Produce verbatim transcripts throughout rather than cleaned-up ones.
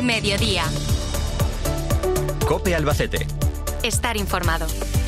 Mediodía. COPE Albacete. Estar informado.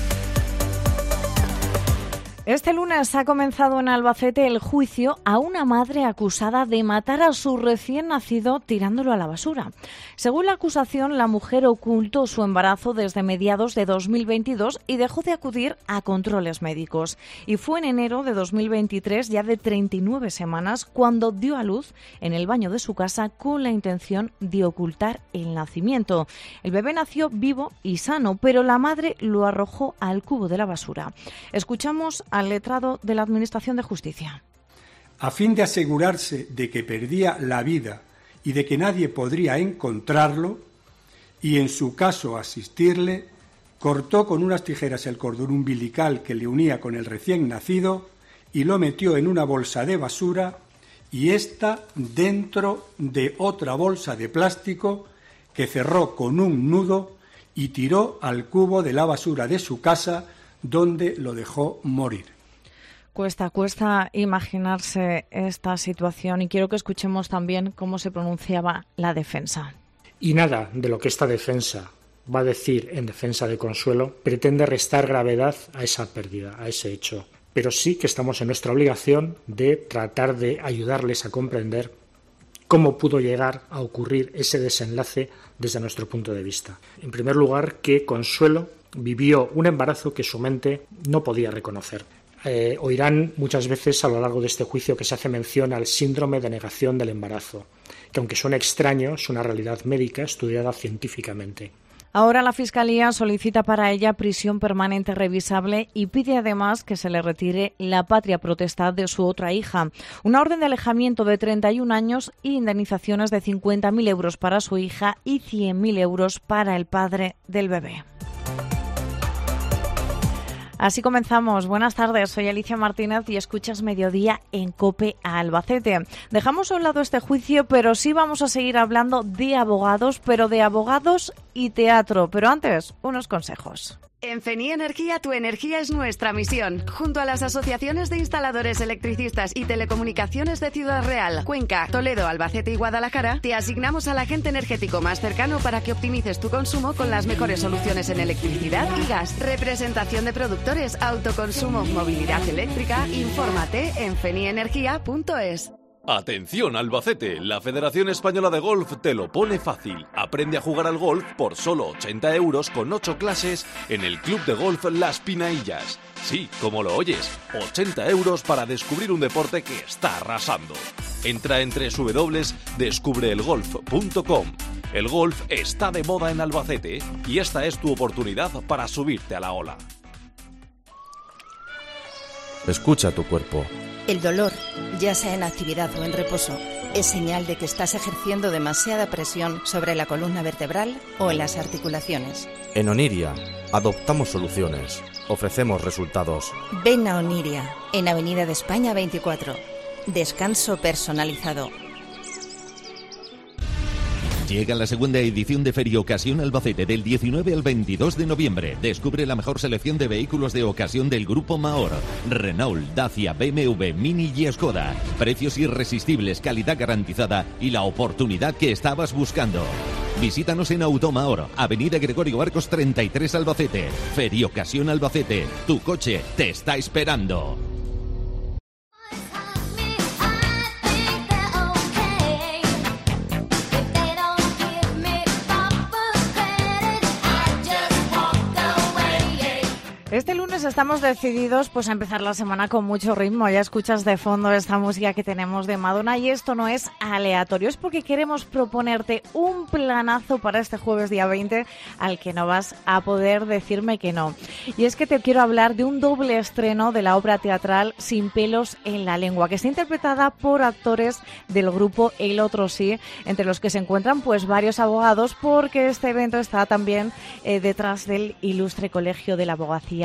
Este lunes ha comenzado en Albacete el juicio a una madre acusada de matar a su recién nacido tirándolo a la basura. Según la acusación, la mujer ocultó su embarazo desde mediados de dos mil veintidós y dejó de acudir a controles médicos. Y fue en enero de dos mil veintitrés, ya de treinta y nueve semanas, cuando dio a luz en el baño de su casa con la intención de ocultar el nacimiento. El bebé nació vivo y sano, pero la madre lo arrojó al cubo de la basura. Escuchamos a al letrado de la Administración de Justicia. A fin de asegurarse de que perdía la vida y de que nadie podría encontrarlo, y en su caso asistirle, cortó con unas tijeras el cordón umbilical que le unía con el recién nacido y lo metió en una bolsa de basura y ésta dentro de otra bolsa de plástico que cerró con un nudo y tiró al cubo de la basura de su casa, donde lo dejó morir. Cuesta, cuesta imaginarse esta situación y quiero que escuchemos también cómo se pronunciaba la defensa. Y nada de lo que esta defensa va a decir en defensa de Consuelo pretende restar gravedad a esa pérdida, a ese hecho. Pero sí que estamos en nuestra obligación de tratar de ayudarles a comprender cómo pudo llegar a ocurrir ese desenlace desde nuestro punto de vista. En primer lugar, que Consuelo vivió un embarazo que su mente no podía reconocer. Eh, oirán muchas veces a lo largo de este juicio que se hace mención al síndrome de negación del embarazo, que aunque suene extraño, es una realidad médica estudiada científicamente. Ahora la Fiscalía solicita para ella prisión permanente revisable y pide además que se le retire la patria potestad de su otra hija. Una orden de alejamiento de treinta y un años y indemnizaciones de cincuenta mil euros para su hija y cien mil euros para el padre del bebé. Así comenzamos. Buenas tardes, soy Alicia Martínez y escuchas Mediodía en COPE a Albacete. Dejamos a un lado este juicio, pero sí vamos a seguir hablando de abogados, pero de abogados y teatro. Pero antes, unos consejos. En Feni Energía, tu energía es nuestra misión. Junto a las asociaciones de instaladores, electricistas y telecomunicaciones de Ciudad Real, Cuenca, Toledo, Albacete y Guadalajara, te asignamos al agente energético más cercano para que optimices tu consumo con las mejores soluciones en electricidad y gas. Representación de productores, autoconsumo, movilidad eléctrica. Infórmate en feni energía punto es. Atención Albacete, la Federación Española de Golf te lo pone fácil. Aprende a jugar al golf por solo ochenta euros con ocho clases en el Club de Golf Las Pinaillas. Sí, como lo oyes, ochenta euros para descubrir un deporte que está arrasando. Entra en doble u doble u doble u punto descubre el golf punto com. El golf está de moda en Albacete y esta es tu oportunidad para subirte a la ola. Escucha tu cuerpo. El dolor, ya sea en actividad o en reposo, es señal de que estás ejerciendo demasiada presión sobre la columna vertebral o en las articulaciones. En Oniria, adoptamos soluciones. Ofrecemos resultados. Ven a Oniria, en Avenida de España veinticuatro. Descanso personalizado. Llega la segunda edición de Feria Ocasión Albacete del diecinueve al veintidós de noviembre. Descubre la mejor selección de vehículos de ocasión del Grupo Mahor. Renault, Dacia, B M W, Mini y Skoda. Precios irresistibles, calidad garantizada y la oportunidad que estabas buscando. Visítanos en Automahor, Avenida Gregorio Barcos treinta y tres Albacete. Feria Ocasión Albacete. Tu coche te está esperando. Este lunes estamos decididos pues a empezar la semana con mucho ritmo. Ya escuchas de fondo esta música que tenemos de Madonna y esto no es aleatorio, es porque queremos proponerte un planazo para este jueves día veinte al que no vas a poder decirme que no. Y es que te quiero hablar de un doble estreno de la obra teatral Sin pelos en la lengua, que está interpretada por actores del grupo El Otro Sí, entre los que se encuentran pues varios abogados, porque este evento está también eh, detrás del ilustre Colegio de la Abogacía de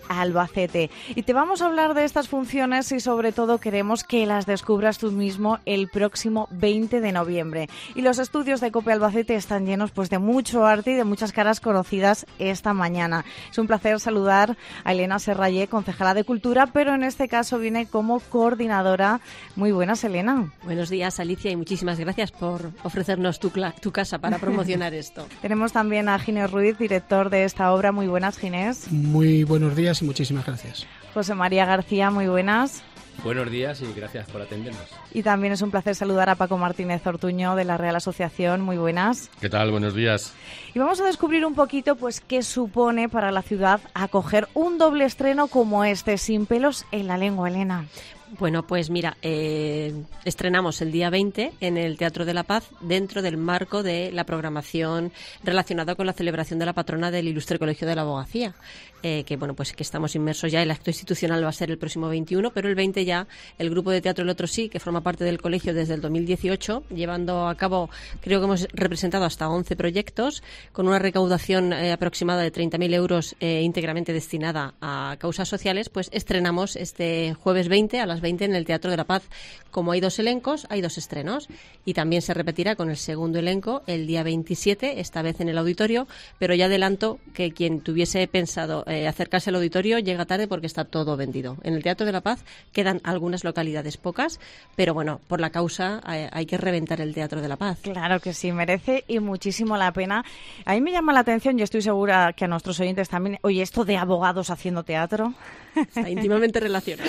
Albacete. Y te vamos a hablar de estas funciones y sobre todo queremos que las descubras tú mismo el próximo veinte de noviembre. Y los estudios de COPE Albacete están llenos pues de mucho arte y de muchas caras conocidas esta mañana. Es un placer saludar a Elena Serrallé, concejala de Cultura, pero en este caso viene como coordinadora. Muy buenas, Elena. Buenos días, Alicia, y muchísimas gracias por ofrecernos tu, tu casa para promocionar esto. Tenemos también a Ginés Ruiz, director de esta obra. Muy buenas, Ginés. Muy buenos días y muchísimas gracias. José María García, muy buenas. Buenos días y gracias por atendernos. Y también es un placer saludar a Paco Martínez Ortuño de la Real Asociación. Muy buenas. ¿Qué tal? Buenos días. Y vamos a descubrir un poquito pues qué supone para la ciudad acoger un doble estreno como este, Sin pelos en la lengua, Elena. Bueno, pues mira, eh, estrenamos el día veinte en el Teatro de la Paz dentro del marco de la programación relacionada con la celebración de la patrona del Ilustre Colegio de la Abogacía, eh, que bueno, pues que estamos inmersos ya. El acto institucional va a ser el próximo veintiuno, pero el veinte ya el grupo de teatro El Otro Sí, que forma parte del colegio desde el dos mil dieciocho, llevando a cabo, creo que hemos representado hasta once proyectos, con una recaudación eh, aproximada de treinta mil euros eh, íntegramente destinada a causas sociales, pues estrenamos este jueves veinte a las veinte en el Teatro de la Paz. Como hay dos elencos, hay dos estrenos, y también se repetirá con el segundo elenco el día veintisiete, esta vez en el auditorio, pero ya adelanto que quien tuviese pensado eh, acercarse al auditorio llega tarde porque está todo vendido. En el Teatro de la Paz quedan algunas localidades, pocas, pero bueno, por la causa eh, hay que reventar el Teatro de la Paz. Claro que sí, merece y muchísimo la pena. A mí me llama la atención, y estoy segura que a nuestros oyentes también, oye, esto de abogados haciendo teatro. Está íntimamente relacionado.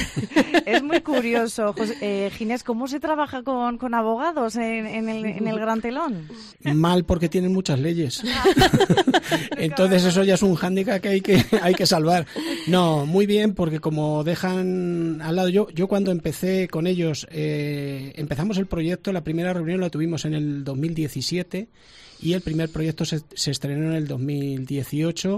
Es muy curioso, José, eh, Ginés, ¿cómo se trabaja con, con abogados en, en, el, en el Gran Telón? Mal, porque tienen muchas leyes. Entonces eso ya es un hándicap que hay que hay que salvar. No, muy bien, porque como dejan al lado, yo yo cuando empecé con ellos, eh, empezamos el proyecto, la primera reunión la tuvimos en el dos mil diecisiete y el primer proyecto se, se estrenó en el dos mil dieciocho.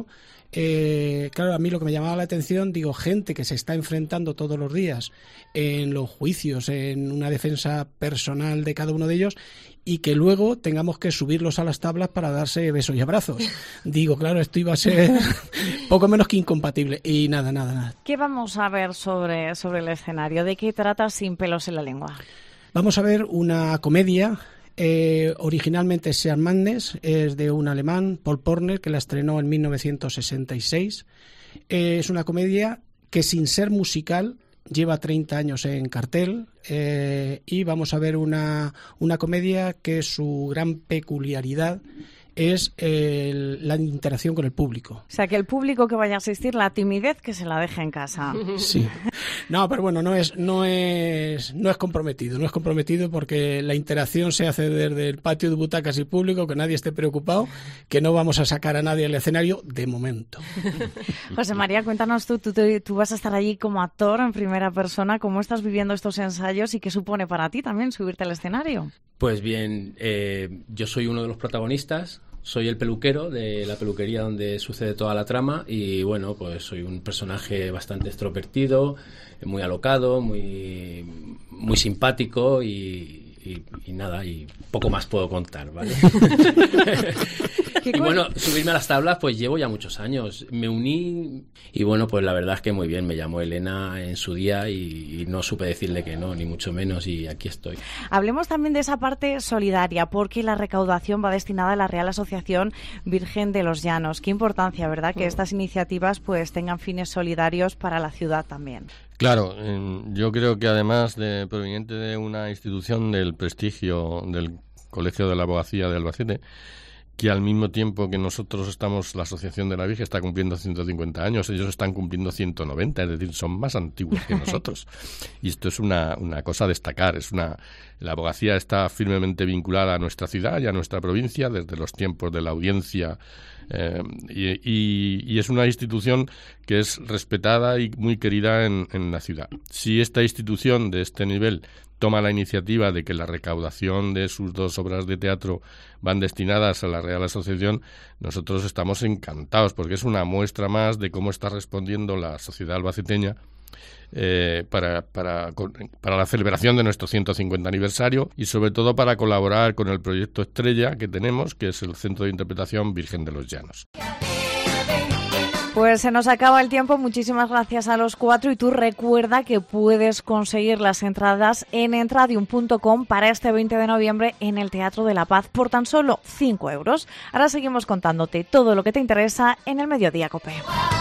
Eh, claro, a mí lo que me llamaba la atención, digo, gente que se está enfrentando todos los días en los juicios, en una defensa personal de cada uno de ellos, y que luego tengamos que subirlos a las tablas para darse besos y abrazos. Digo, claro, esto iba a ser poco menos que incompatible. Y nada, nada, nada. ¿Qué vamos a ver sobre, sobre el escenario? ¿De qué trata Sin pelos en la lengua? Vamos a ver una comedia. Eh, originalmente Sean Madness, es de un alemán, Paul Porner, que la estrenó en mil novecientos sesenta y seis. Eh, es una comedia que, sin ser musical, lleva treinta años en cartel, eh, y vamos a ver una, una comedia que su gran peculiaridad es el, la interacción con el público. O sea, que el público que vaya a asistir, la timidez que se la deje en casa. Sí. No, pero bueno, no es no es no es comprometido, no es comprometido porque la interacción se hace desde el patio de butacas y público, que nadie esté preocupado, que no vamos a sacar a nadie al escenario de momento. José María, cuéntanos tú, tú, tú vas a estar allí como actor en primera persona, ¿cómo estás viviendo estos ensayos y qué supone para ti también subirte al escenario? Pues bien, eh, yo soy uno de los protagonistas. Soy el peluquero de la peluquería donde sucede toda la trama y bueno, pues soy un personaje bastante extrovertido, muy alocado, muy, muy simpático y, y, y nada, y poco más puedo contar, ¿vale? Y bueno, subirme a las tablas pues llevo ya muchos años. Me uní y bueno, pues la verdad es que muy bien. Me llamó Elena en su día y, y no supe decirle que no, ni mucho menos, y aquí estoy. Hablemos también de esa parte solidaria, porque la recaudación va destinada a la Real Asociación Virgen de los Llanos. Qué importancia, ¿verdad?, que estas iniciativas pues tengan fines solidarios para la ciudad también. Claro, eh, yo creo que además de proveniente de una institución del prestigio del Colegio de la Abogacía de Albacete, que al mismo tiempo que nosotros estamos, la Asociación de la Virgen está cumpliendo ciento cincuenta años, ellos están cumpliendo ciento noventa, es decir, son más antiguos que nosotros. Y esto es una, una cosa a destacar. Es una, la abogacía está firmemente vinculada a nuestra ciudad y a nuestra provincia desde los tiempos de la audiencia, eh, y, y, y es una institución que es respetada y muy querida en, en la ciudad. Si esta institución de este nivel toma la iniciativa de que la recaudación de sus dos obras de teatro van destinadas a la Real Asociación, nosotros estamos encantados, porque es una muestra más de cómo está respondiendo la sociedad albaceteña eh, para, para, para la celebración de nuestro ciento cincuenta aniversario y sobre todo para colaborar con el proyecto estrella que tenemos, que es el Centro de Interpretación Virgen de los Llanos. Pues se nos acaba el tiempo. Muchísimas gracias a los cuatro. Y tú recuerda que puedes conseguir las entradas en entradium punto com para este veinte de noviembre en el Teatro de la Paz por tan solo cinco euros. Ahora seguimos contándote todo lo que te interesa en el Mediodía COPE.